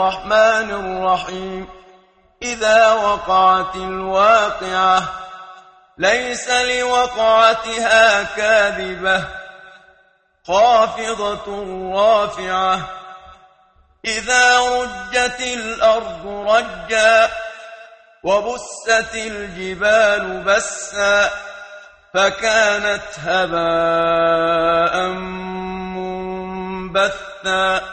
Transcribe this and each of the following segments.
الرحمن الرحيم إذا وقعت الواقعة ليس لوقعتها كاذبة خافضة رافعة إذا رجت الأرض رجا وبست الجبال بسا فكانت هباء منبثا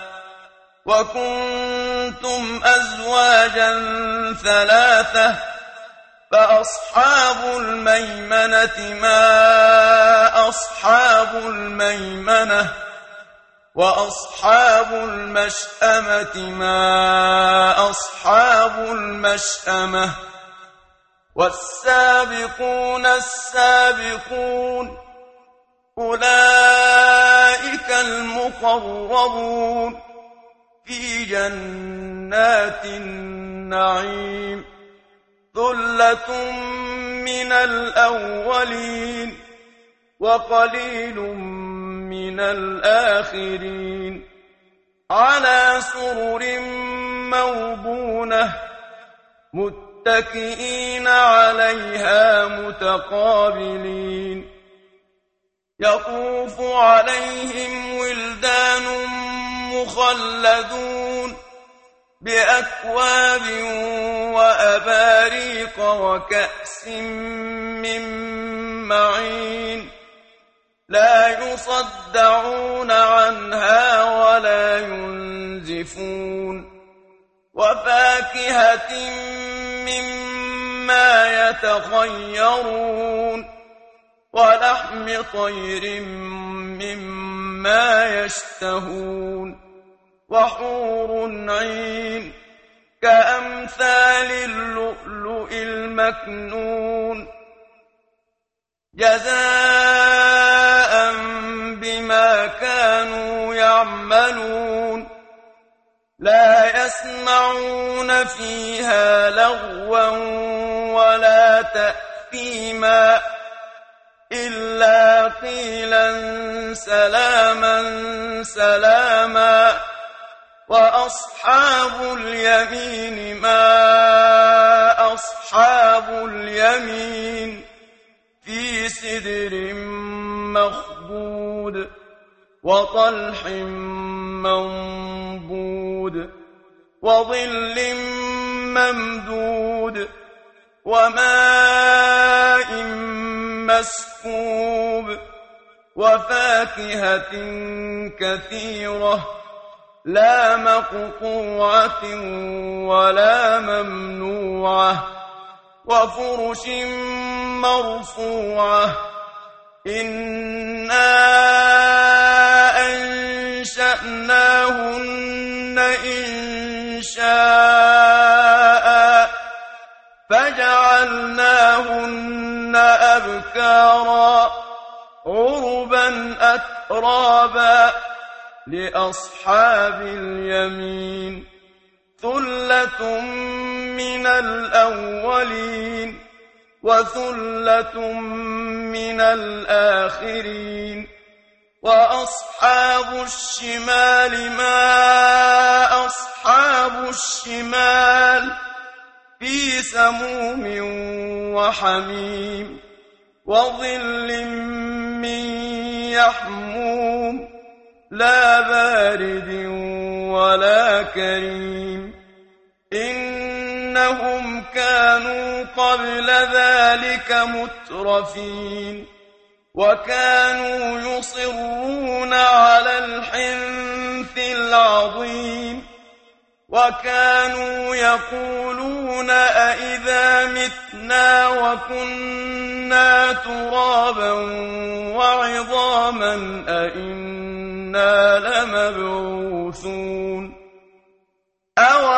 وكنتم أزواجا ثلاثة فأصحاب الميمنة ما أصحاب الميمنة وأصحاب المشأمة ما أصحاب المشأمة والسابقون السابقون أولئك المقربون في جنات النعيم ثلة من الأولين وقليل من الآخرين على سرر موضونة متكئين عليها متقابلين يطوف عليهم ولدان مخلدون بأكواب وأباريق وكأس من معين لا يصدعون عنها ولا ينزفون وفاكهة مما يتخيرون ولحم طير مما يشتهون وحور عين كأمثال اللؤلؤ المكنون جزاء بما كانوا يعملون لا يسمعون فيها لغوا ولا تأثيما إلا قيلا سلاما سلاما وأصحاب اليمين ما أصحاب اليمين في سدر مخضود وطلح منضود وظل ممدود وماء مسكوب وفاكهة كثيرة لا مقطوعة ولا ممنوعة وفرش مرفوعة إنا أنشأناهن إنشاء فجعلناهن أبكارا عربا أترابا لأصحاب اليمين ثلة من الأولين وثلة من الآخرين وأصحاب الشمال ما أصحاب الشمال في سموم وحميم وظل من يحموم لا بارد ولا كريم إنهم كانوا قبل ذلك مترفين وكانوا يصرون على الحنث العظيم وكانوا يقولون أئذا متنا وكنا ترابا وعظاما أئنا لمبعوثون أو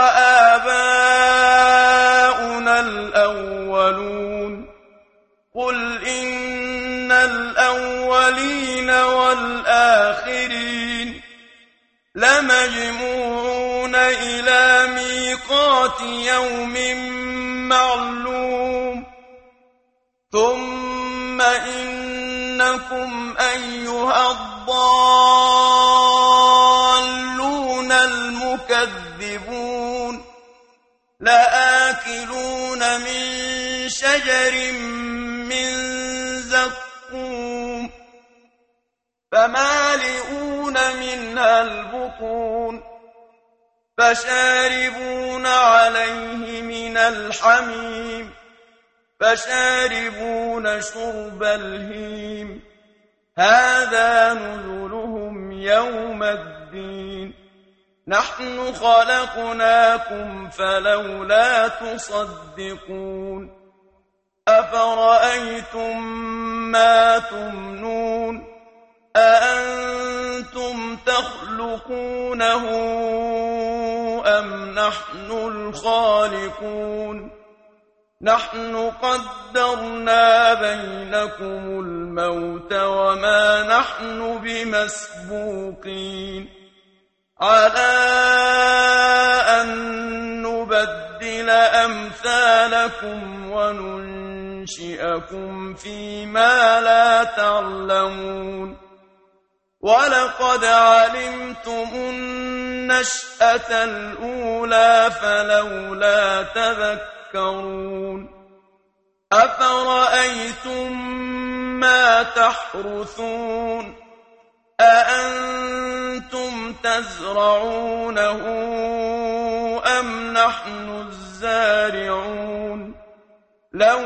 آباؤنا الأولون قل إن الأولين والآخرين لمجموعون إلى ميقات يوم معلوم ثم إنكم أيها الضالون المكذبون تكذبون لآكلون من شجر من زقوم فمالئون منها البطون فشاربون عليه من الحميم فشاربون شرب الهيم هذا نزلهم يوم الدين نحن خلقناكم فلولا تصدقون أفرأيتم ما تمنون أأنتم تخلقونه أم نحن الخالقون نحن قدرنا بينكم الموت وما نحن بمسبوقين على أن نبدل أمثالكم وننشئكم فيما لا تعلمون ولقد علمتم النشأة الأولى فلولا تذكرون أفرأيتم ما تحرثون أأنتم تزرعونه أم نحن الزارعون لو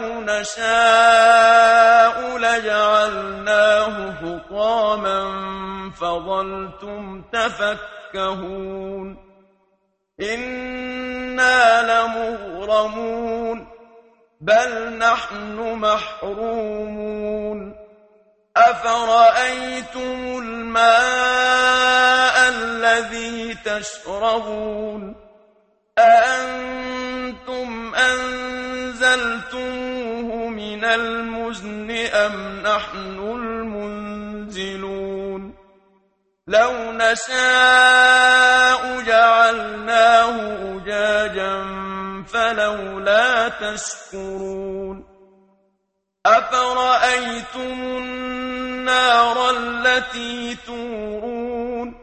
نشاء لجعلناه حطاما فظلتم تفكهون إنا لمغرمون بل نحن محرومون أفرأيتم الماء الذي تشربون أأنتم أنزلتموه من المزن أم نحن المنزلون لو نشاء جعلناه أجاجا فلولا تشكرون أفرأيتم النار التي تورون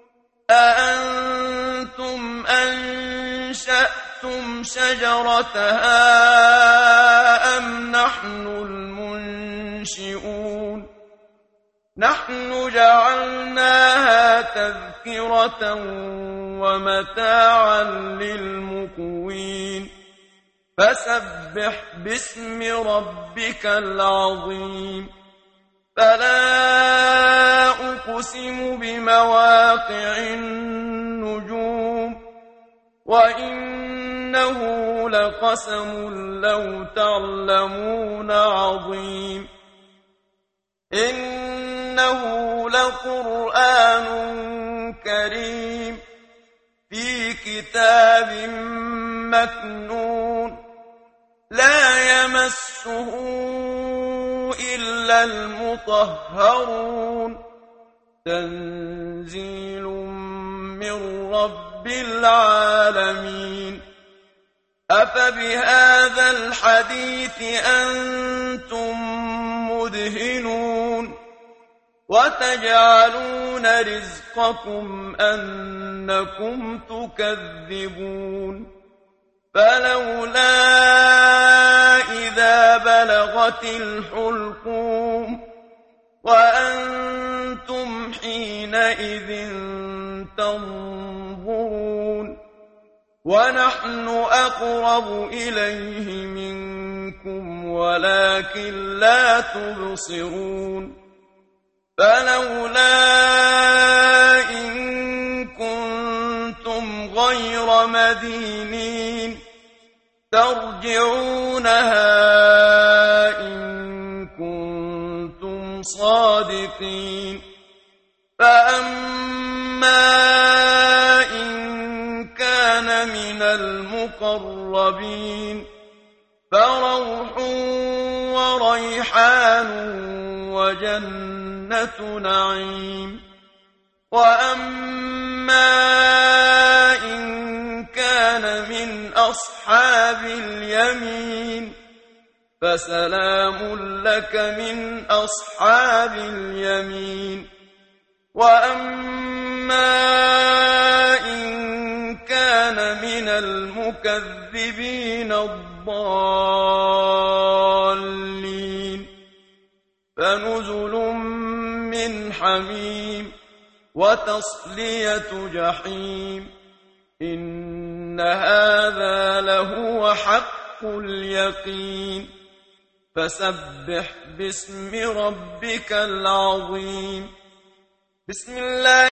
أأنتم أنشأتم شجرتها أم نحن المنشئون نحن جعلناها تذكرة ومتاعا للمقوين فسبح باسم ربك العظيم فلا أقسم بمواقع النجوم وإنه لقسم لو تعلمون عظيم إنه لقرآن كريم في كتاب مكنون لا يمسه إلا المطهرون تنزيل من رب العالمين أفبهذا الحديث أنتم مدهنون وتجعلون رزقكم أنكم تكذبون فلولا إذا بلغت الحلقوم وأنتم حينئذ تنظرون ونحن أقرب إليه منكم ولكن لا تبصرون فلولا إن كنتم غير مدينين ترجعونها إن كنتم صادقين فأما إن كان من المقربين فروح وريحان وجنة نعيم وأما إن كان من أصحاب اليمين فسلام لك من أصحاب اليمين وأما إن كان من المكذبين الضالين فنزل من حميم وتصلية جحيم إن هذا لهو حق اليقين فسبح باسم ربك العظيم بسم الله